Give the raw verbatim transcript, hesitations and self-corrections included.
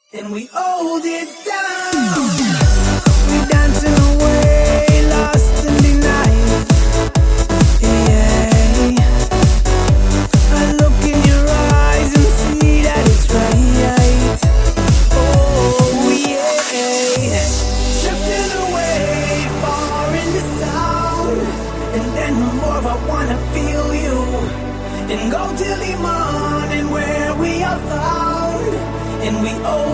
and we hold it down. We dancing away, lost in the night. Yeah, I look in your eyes and see that it's right. Oh yeah, drifting away, far in the sound, and then the more I wanna feel you, and go till the morning where we are found, and we owe